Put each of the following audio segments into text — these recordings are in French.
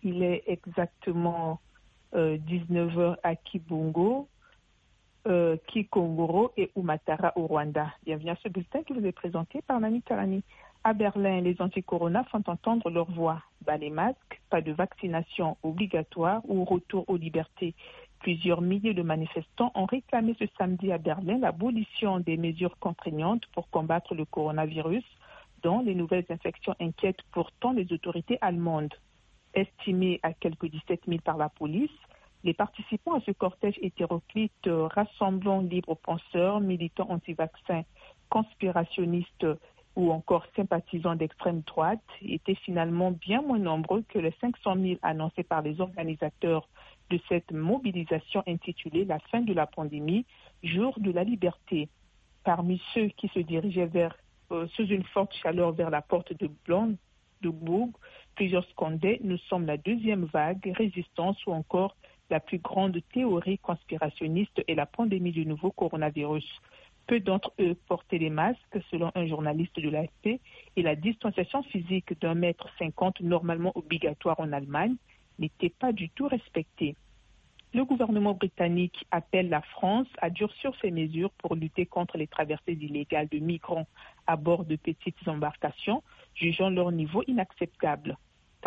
Il est exactement 19 heures à Kibungo, Kikongoro et Umatara au Rwanda. Bienvenue à ce bulletin qui vous est présenté par Nani Karani. À Berlin, les anti-corona font entendre leur voix. Bas les masques, pas de vaccination obligatoire ou retour aux libertés. Plusieurs milliers de manifestants ont réclamé ce samedi à Berlin l'abolition des mesures contraignantes pour combattre le coronavirus, dont les nouvelles infections inquiètent pourtant les autorités allemandes. Estimés à quelques 17 000 par la police, les participants à ce cortège hétéroclite rassemblant libres penseurs, militants anti-vaccins, conspirationnistes ou encore sympathisants d'extrême droite étaient finalement bien moins nombreux que les 500 000 annoncés par les organisateurs de cette mobilisation intitulée « La fin de la pandémie, jour de la liberté ». Parmi ceux qui se dirigeaient sous une forte chaleur vers la porte de Bourg, plusieurs scandaient « Nous sommes la deuxième vague, résistance » ou encore la plus grande théorie conspirationniste est la pandémie du nouveau coronavirus. Peu d'entre eux portaient les masques, selon un journaliste de l'AFP, et la distanciation physique d'1,50 m normalement obligatoire en Allemagne n'était pas du tout respectée. Le gouvernement britannique appelle la France à durcir ses mesures pour lutter contre les traversées illégales de migrants à bord de petites embarcations, jugeant leur niveau inacceptable.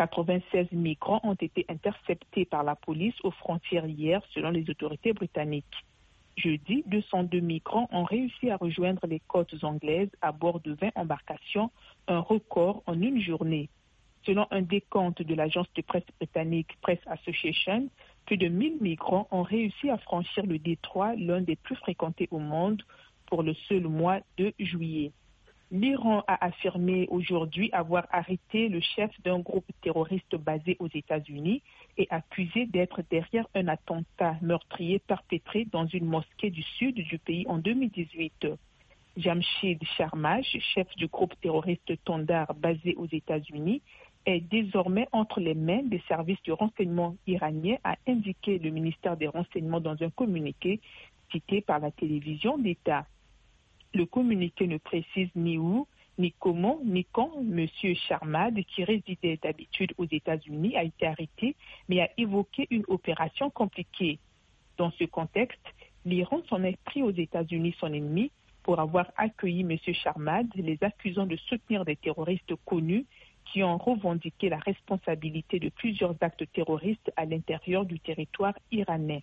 96 migrants ont été interceptés par la police aux frontières hier, selon les autorités britanniques. Jeudi, 202 migrants ont réussi à rejoindre les côtes anglaises à bord de 20 embarcations, un record en une journée. Selon un décompte de l'agence de presse britannique Press Association, plus de 1000 migrants ont réussi à franchir le détroit, l'un des plus fréquentés au monde, pour le seul mois de juillet. L'Iran a affirmé aujourd'hui avoir arrêté le chef d'un groupe terroriste basé aux États-Unis et accusé d'être derrière un attentat meurtrier perpétré dans une mosquée du sud du pays en 2018. Jamshid Sharmaj, chef du groupe terroriste Tondar basé aux États-Unis, est désormais entre les mains des services de renseignement iraniens, a indiqué le ministère des Renseignements dans un communiqué cité par la télévision d'État. Le communiqué ne précise ni où, ni comment, ni quand M. Sharmad, qui résidait d'habitude aux États-Unis, a été arrêté, mais a évoqué une opération compliquée. Dans ce contexte, l'Iran s'en est pris aux États-Unis, son ennemi, pour avoir accueilli M. Sharmad, les accusant de soutenir des terroristes connus qui ont revendiqué la responsabilité de plusieurs actes terroristes à l'intérieur du territoire iranien.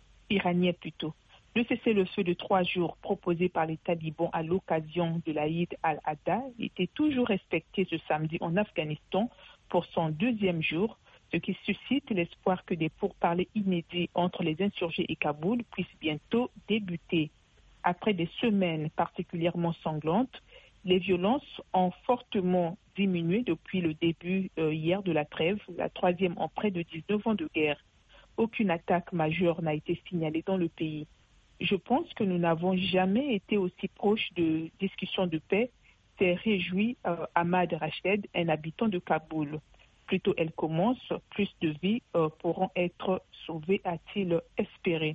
Le cessez-le-feu de 3 jours proposé par les talibans à l'occasion de l'Aïd al-Adha était toujours respecté ce samedi en Afghanistan pour son 2e jour, ce qui suscite l'espoir que des pourparlers inédits entre les insurgés et Kaboul puissent bientôt débuter. Après des semaines particulièrement sanglantes, les violences ont fortement diminué depuis le début hier de la trêve, la 3e en près de 19 ans de guerre. Aucune attaque majeure n'a été signalée dans le pays. Je pense que nous n'avons jamais été aussi proches de discussions de paix, s'est réjoui Ahmad Rached, un habitant de Kaboul. Plus tôt elles commencent, plus de vies pourront être sauvées, a-t-il espéré.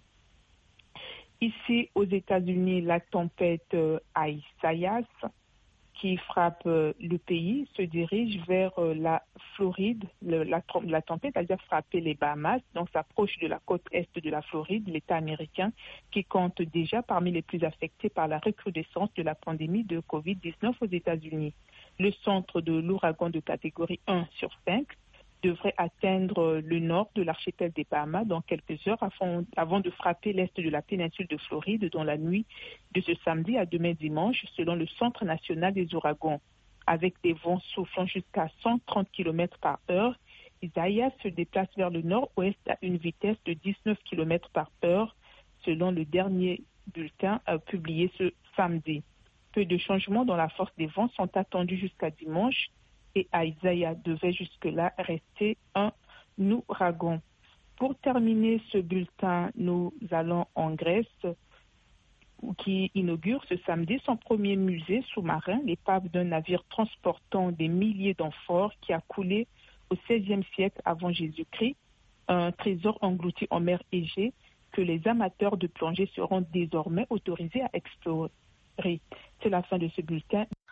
Ici, aux États-Unis, la tempête Isaias, qui frappe le pays, se dirige vers la Floride. La tempête a déjà frappé les Bahamas, donc s'approche de la côte est de la Floride, l'État américain, qui compte déjà parmi les plus affectés par la recrudescence de la pandémie de COVID-19 aux États-Unis. Le centre de l'ouragan de catégorie 1 sur 5 devrait atteindre le nord de l'archipel des Bahamas dans quelques heures avant de frapper l'est de la péninsule de Floride dans la nuit de ce samedi à demain dimanche, selon le Centre national des ouragans. Avec des vents soufflant jusqu'à 130 km par heure, Isaias se déplace vers le nord-ouest à une vitesse de 19 km par heure, selon le dernier bulletin publié ce samedi. Peu de changements dans la force des vents sont attendus jusqu'à dimanche, et Isaias devait jusque-là rester un ouragan. Pour terminer ce bulletin, nous allons en Grèce, qui inaugure ce samedi son premier musée sous-marin, l'épave d'un navire transportant des milliers d'amphores qui a coulé au XVIe siècle avant Jésus-Christ, un trésor englouti en mer Égée que les amateurs de plongée seront désormais autorisés à explorer. C'est la fin de ce bulletin.